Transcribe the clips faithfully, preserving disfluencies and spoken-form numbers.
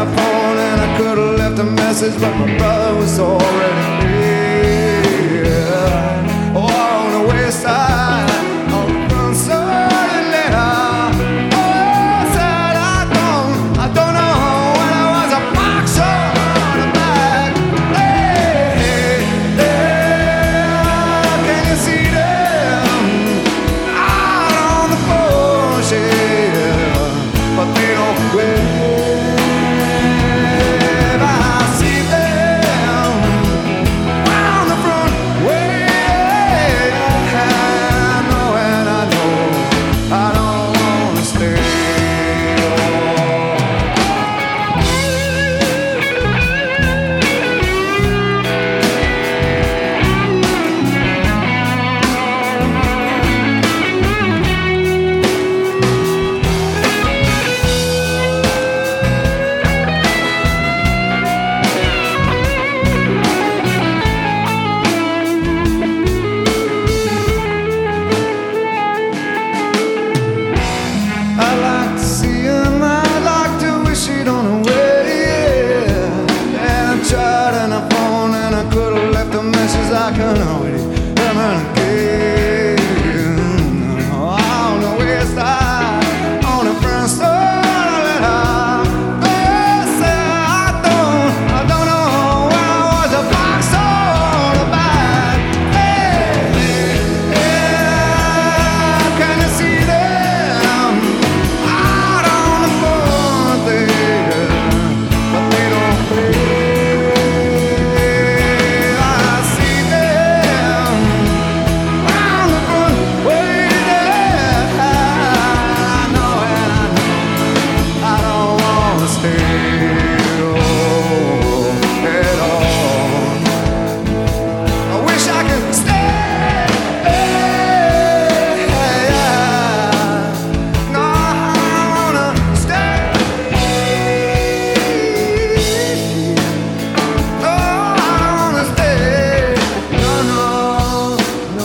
a phone and I could have left a message, but my brother was already dead. Oh, on the west side, on the front side of Atlanta. Oh, said I don't, I don't know when I was a boxer on the back. Hey, hey, can you see them out on the porch? Yeah, but they don't wave. I see them round the front way. I know and I know I don't wanna stay. I like to see him, I'd like to wish he'd on the way, yeah. And I tried and I phoned and I could have left a message I couldn't already come again. On the west side, on the front side, I said I don't, I don't know when I was a boxer on the back. Hey, yeah, can you see them out on the front there? But they don't play. I see them round the front way there. I know and I know I don't wanna stay oh, at all. I wish I could stay. No, I don't wanna stay. No, I don't wanna stay. No, no, no.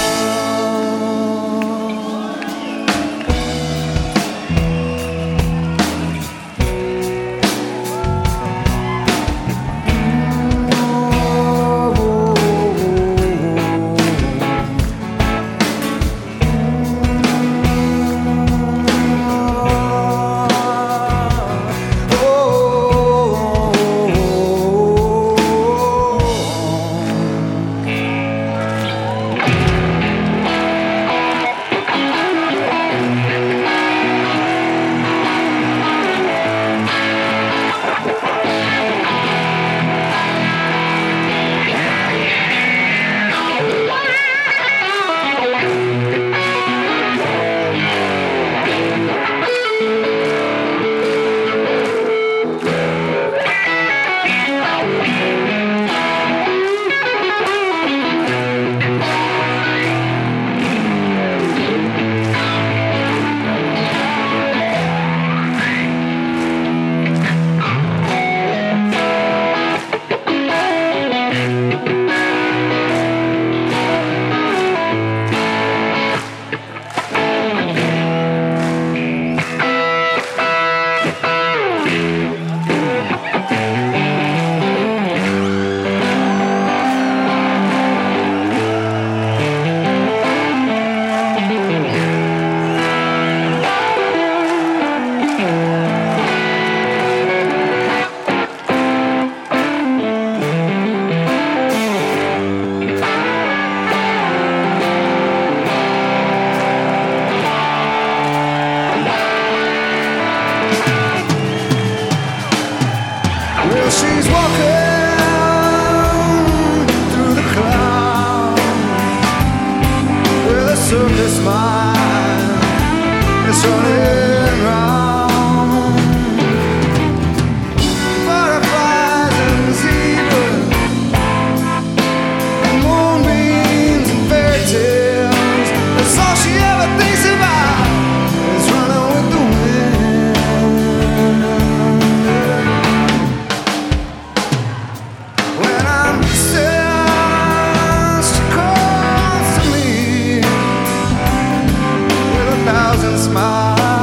Well, she's walking through the clouds with a circus smile. It's running round. Butterflies and zebras and moonbeams and fairy tales. That's all she ever thinks about is running with the wind. When I'm sad, she comes to me with a thousand smiles.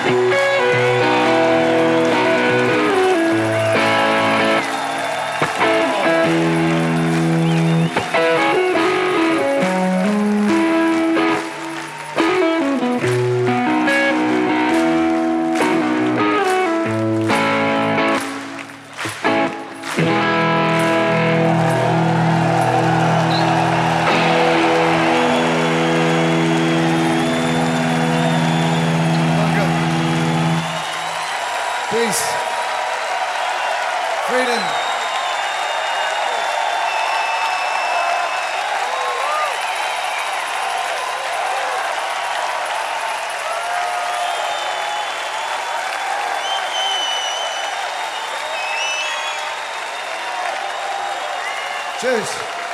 Peace. Freedom. Cheers.